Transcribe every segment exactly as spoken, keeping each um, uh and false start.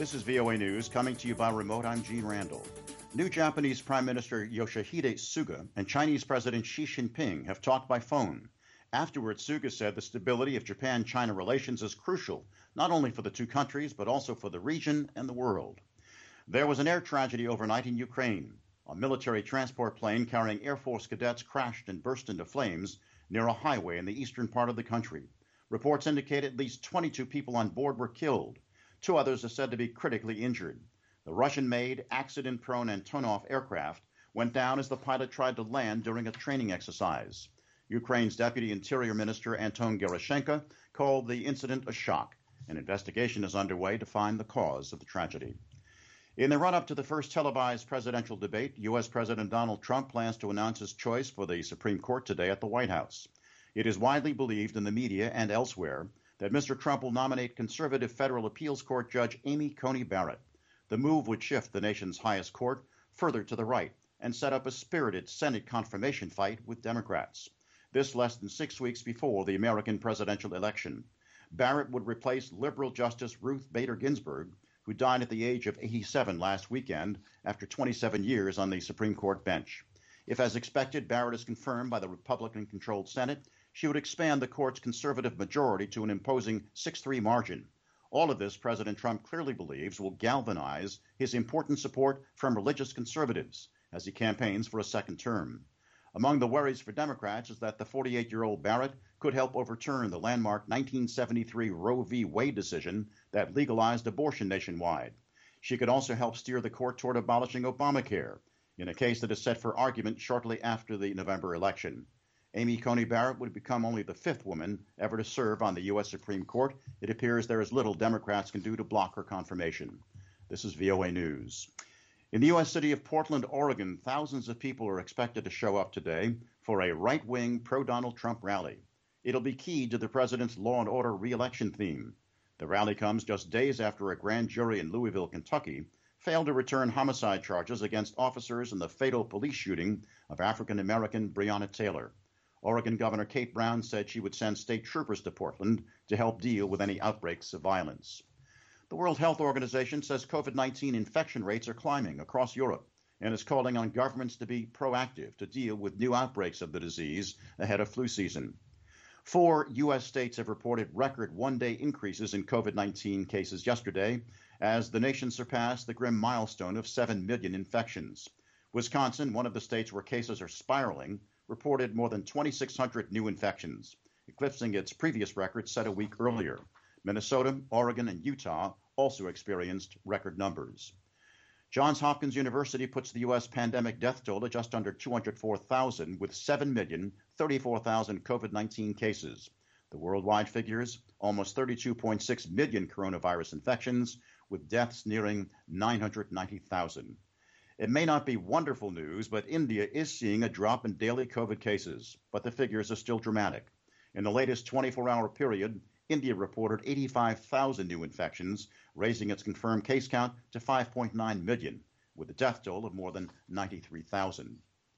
This is V O A News, coming to you by remote. I'm Gene Randall. New Japanese Prime Minister Yoshihide Suga and Chinese President Xi Jinping have talked by phone. Afterwards, Suga said the stability of Japan-China relations is crucial, not only for the two countries, but also for the region and the world. There was an air tragedy overnight in Ukraine. A military transport plane carrying Air Force cadets crashed and burst into flames near a highway in the eastern part of the country. Reports indicate at least twenty-two people on board were killed. Two others are said to be critically injured. The Russian-made, accident-prone Antonov aircraft went down as the pilot tried to land during a training exercise. Ukraine's Deputy Interior Minister Anton Gerashenko called the incident a shock. An investigation is underway to find the cause of the tragedy. In the run-up to the first televised presidential debate, U S. President Donald Trump plans to announce his choice for the Supreme Court today at the White House. It is widely believed in the media and elsewhere that Mister Trump will nominate conservative federal appeals court judge Amy Coney Barrett. The move would shift the nation's highest court further to the right and set up a spirited Senate confirmation fight with Democrats. This less than six weeks before the American presidential election. Barrett would replace liberal Justice Ruth Bader Ginsburg, who died at the age of eighty-seven last weekend after twenty-seven years on the Supreme Court bench. If, as expected, Barrett is confirmed by the Republican-controlled Senate, she would expand the court's conservative majority to an imposing six three margin. All of this, President Trump clearly believes, will galvanize his important support from religious conservatives as he campaigns for a second term. Among the worries for Democrats is that the forty-eight-year-old Barrett could help overturn the landmark nineteen seventy-three Roe v. Wade decision that legalized abortion nationwide. She could also help steer the court toward abolishing Obamacare, in a case that is set for argument shortly after the November election. Amy Coney Barrett would become only the fifth woman ever to serve on the U S. Supreme Court. It appears there is little Democrats can do to block her confirmation. This is V O A News. In the U S city of Portland, Oregon, thousands of people are expected to show up today for a right-wing pro-Donald Trump rally. It'll be key to the president's law and order re-election theme. The rally comes just days after a grand jury in Louisville, Kentucky, failed to return homicide charges against officers in the fatal police shooting of African-American Breonna Taylor. Oregon Governor Kate Brown said she would send state troopers to Portland to help deal with any outbreaks of violence. The World Health Organization says COVID nineteen infection rates are climbing across Europe and is calling on governments to be proactive to deal with new outbreaks of the disease ahead of flu season. Four U S states have reported record one-day increases in COVID nineteen cases yesterday as the nation surpassed the grim milestone of seven million infections. Wisconsin, one of the states where cases are spiraling, reported more than twenty-six hundred new infections, eclipsing its previous record set a week earlier. Minnesota, Oregon, and Utah also experienced record numbers. Johns Hopkins University puts the U S pandemic death toll at just under two hundred four thousand, with seven million thirty-four thousand COVID nineteen cases. The worldwide figures, almost thirty-two point six million coronavirus infections, with deaths nearing nine hundred ninety thousand. It may not be wonderful news, but India is seeing a drop in daily COVID cases, but the figures are still dramatic. In the latest twenty-four hour period, India reported eighty-five thousand new infections, raising its confirmed case count to five point nine million, with a death toll of more than ninety-three thousand.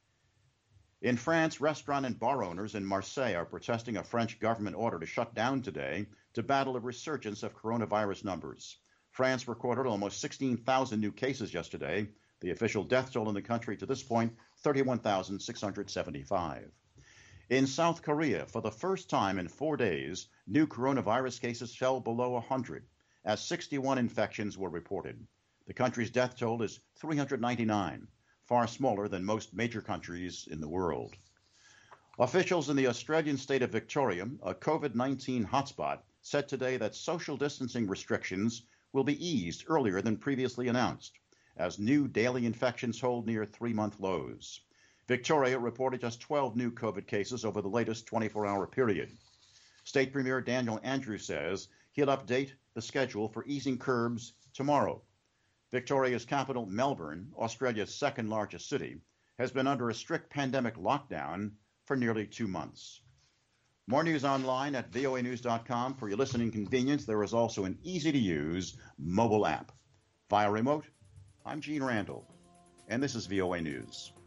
In France, restaurant and bar owners in Marseille are protesting a French government order to shut down today to battle a resurgence of coronavirus numbers. France recorded almost sixteen thousand new cases yesterday. The official death toll in the country to this point, thirty-one thousand six hundred seventy-five. In South Korea, for the first time in four days, new coronavirus cases fell below one hundred, as sixty-one infections were reported. The country's death toll is three hundred ninety-nine, far smaller than most major countries in the world. Officials in the Australian state of Victoria, a COVID nineteen hotspot, said today that social distancing restrictions will be eased earlier than previously announced, as new daily infections hold near three-month lows. Victoria reported just twelve new COVID cases over the latest twenty-four hour period. State Premier Daniel Andrews says he'll update the schedule for easing curbs tomorrow. Victoria's capital, Melbourne, Australia's second largest city, has been under a strict pandemic lockdown for nearly two months. More news online at V O A news dot com. For your listening convenience, there is also an easy-to-use mobile app. Via remote, I'm Gene Randall, and this is V O A News.